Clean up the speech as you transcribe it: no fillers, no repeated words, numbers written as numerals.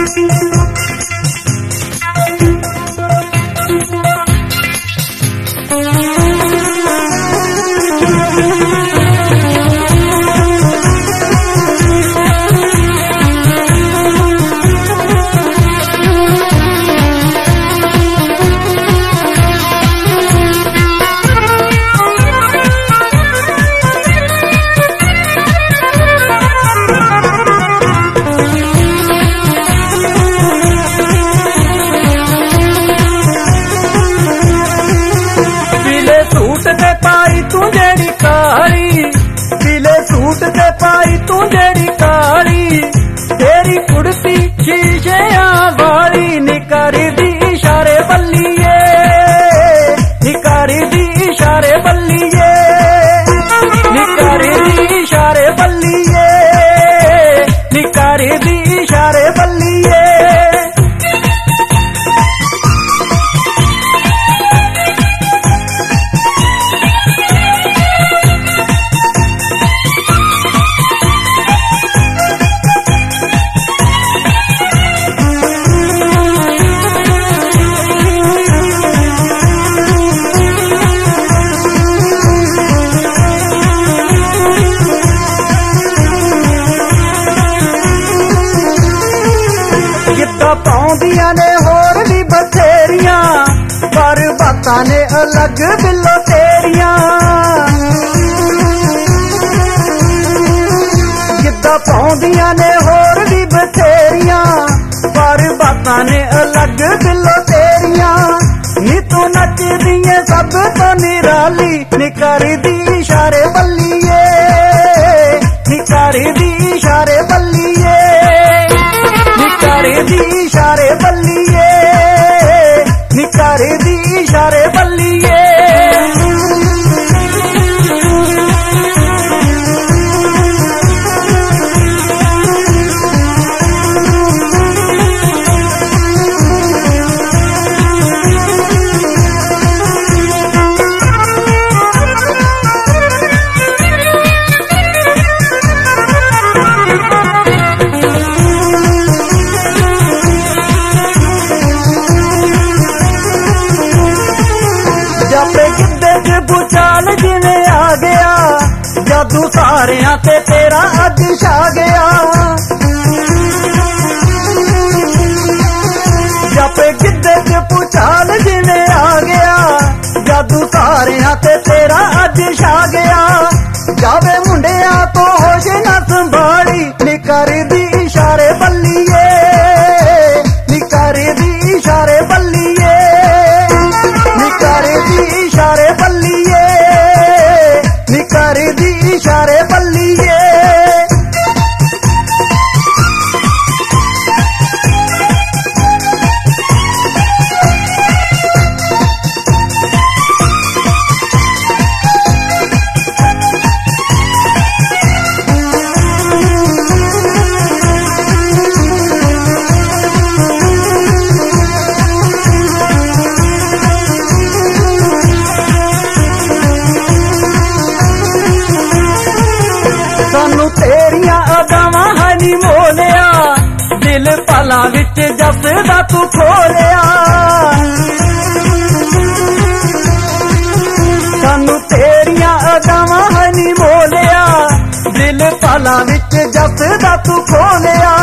पाई तू जेड़ी काली तेरी कुर्सी शीशेया वाली निकारी दी इशारे बल्लिए निकारी दी इशारे बल्लिए निकारी दी इशारे बल्लिए निकारी दी इशारे बल्लिए पाउंदियां ने होर भी बथेरिया पर बातां ने अलग दिलों तेरिया गिद्दा पाउंदियां ने होर भी बथेरिया पर बातां ने अलग दिलों तेरिया नी तू नचदी है सब तो निराली निकारी दी इशारे बल्लिए निकारी दी इशारे बल्लिए निकारी दी इशारे बल्लिए निकारी दी इशारे बल्लिए भूचाल जिवें आ गया जादू सारियां ते तेरा अज छा गया जप गिद्धे च भूचाल जिवें आ गया जादू सारियां ते तेरा अज छा गया जावे मुंडिया तो होश न संभाली निकारी दी इशारे बल्लिए निकारी दी इशारे बल्लिए निकारी दी इशारे बल्लिए निकारी दी इशारे बल्लिए तेरिया अदावां हनी मोलिया दिल पला विच जसदा तू खोलिया सानू तेरिया अदावां हनी मोलिया दिल पला विच जसदा तू खोलिया